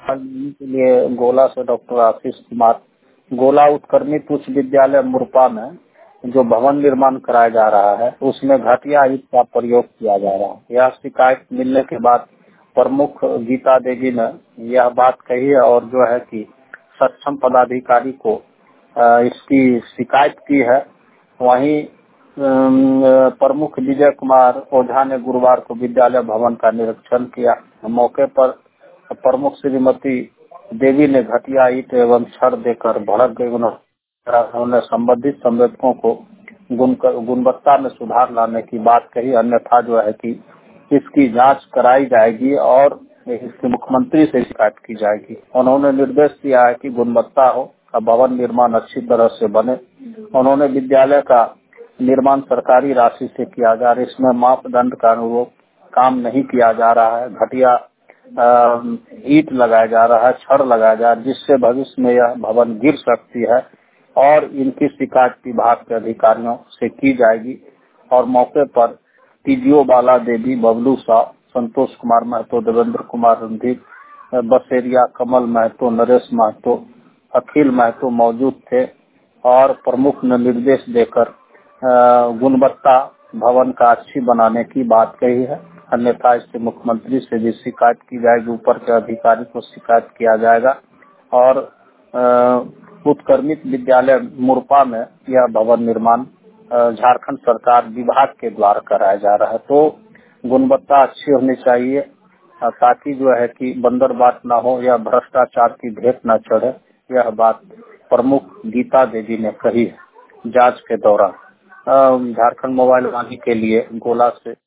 के लिए गोला से डॉक्टर आशीष कुमार, गोला उत्क्रमित उच्च विद्यालय मुरपा में जो भवन निर्माण कराया जा रहा है उसमें घटिया ईंट का प्रयोग किया जा रहा है। यह शिकायत मिलने के बाद प्रमुख गीता देवी ने यह बात कही है और जो है कि सक्षम पदाधिकारी को इसकी शिकायत की है। वहीं प्रमुख विजय कुमार ओझा ने गुरुवार को विद्यालय भवन का निरीक्षण किया। मौके पर प्रमुख श्रीमती देवी ने घटिया ईंट एवं छड़ देकर भड़क गई। उन्होंने संबंधित संवेदकों को गुणवत्ता में सुधार लाने की बात कही, अन्यथा जो है कि इसकी जांच कराई जाएगी और इसकी मुख्यमंत्री से शिकायत की जाएगी। उन्होंने निर्देश दिया है कि गुणवत्ता हो, भवन निर्माण अच्छी तरह से बने। उन्होंने विद्यालय का निर्माण सरकारी राशि से किया जा रहा है, इसमें मापदंड का अनुरूप काम नहीं किया जा रहा है। घटिया ईंट लगाया जा रहा है, छड़ लगाया जा रहा है, जिससे भविष्य में यह भवन गिर सकती है और इनकी शिकायत विभाग के अधिकारियों से की जाएगी। और मौके पर टीडीओ बाला देवी, बबलू शाह, संतोष कुमार महतो, देवेंद्र कुमार रणधीर बसेरिया, कमल महतो, नरेश महतो, अखिल महतो मौजूद थे और प्रमुख ने निर्देश देकर गुणवत्ता भवन का अच्छी बनाने की बात कही है, अन्यथा इससे मुख्यमंत्री से भी शिकायत की जाएगी, ऊपर के अधिकारी को शिकायत किया जाएगा। और उत्क्रमित विद्यालय मुरपा में यह भवन निर्माण झारखंड सरकार विभाग के द्वारा कराया जा रहा है। तो गुणवत्ता अच्छी होनी चाहिए ताकि जो है कि बंदरबाट न हो या भ्रष्टाचार की भेंट न चढ़े। यह बात प्रमुख गीता देवी ने कही है जांच के दौरान। झारखंड मोबाइल वाणी के लिए गोला से